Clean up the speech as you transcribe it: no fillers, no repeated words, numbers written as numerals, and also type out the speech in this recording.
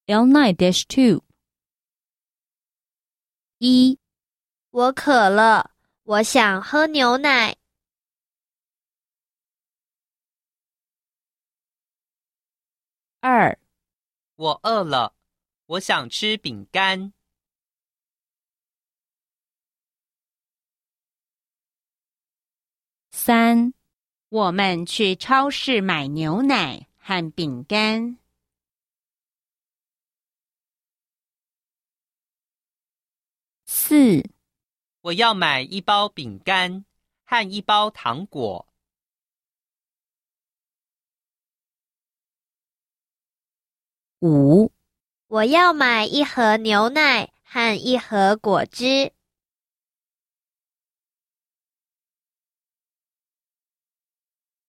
L9-2 1、 我渴了，我想喝牛奶。 2、 我饿了，我想吃饼干。 3、 我们去超市买牛奶和饼干。 4、 我要买1包饼干和1包糖果。 5、 我要买1盒牛奶和1盒果汁。